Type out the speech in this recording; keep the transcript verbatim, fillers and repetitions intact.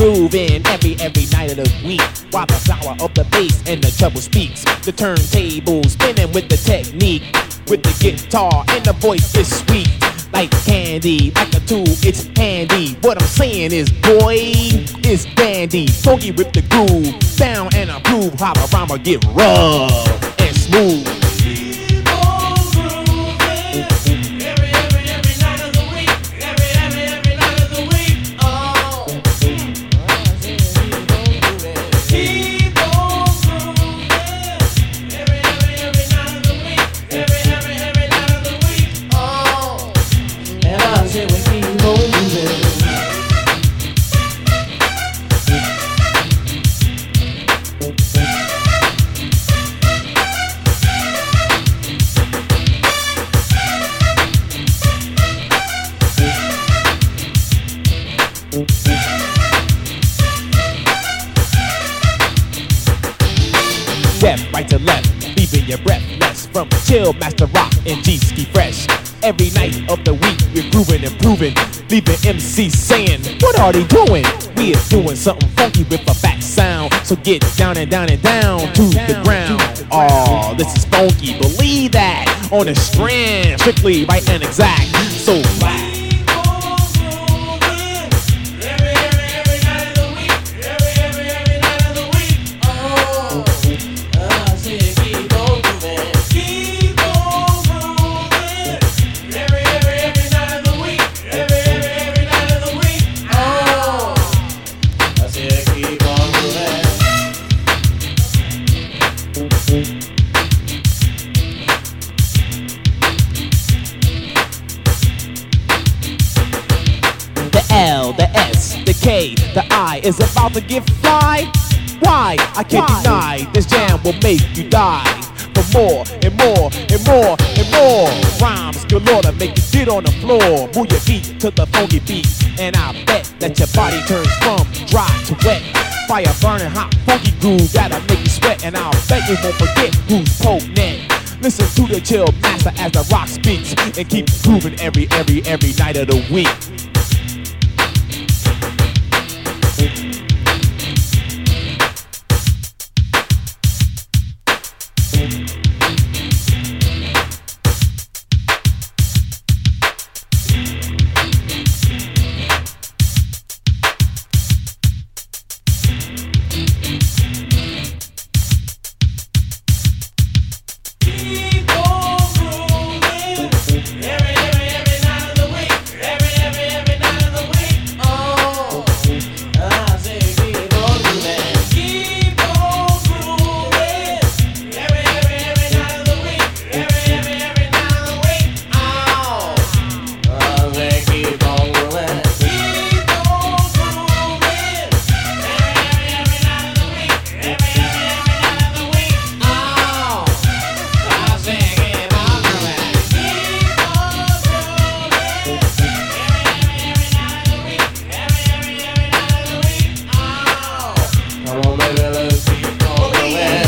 grooving every, every night of the week. While the power of the bass and the treble speaks. The turntable spinning with the technique. With the guitar and the voice is sweet. Like candy, like a tool, it's handy. What I'm saying is, boy, it's dandy. Funky with the groove, down and approve. How the rhymer get rough and smooth. Left, right to left, leaving your breathless. From Chill, Master Rock, and G-Ski Fresh. Every night of the week, we're grooving and proving. Leaving M C saying, what are they doing? We're doing something funky with a back sound. So get down and down and down to the ground. Oh, this is funky, believe that. On the strand, strictly right and exact. So loud. L, the S, the K, the I is about to get fly. Why? I can't Why? deny this jam will make you die. For more and more and more and more rhymes galore to make you get on the floor. Move your feet to the funky beat, and I bet that your body turns from dry to wet. Fire burning hot, funky groove that'll make you sweat, and I'll bet you won't forget who's potent. Listen to the Chill Master as the rock speaks, and keep grooving every, every, every night of the week. Come on, baby, let's keep on going.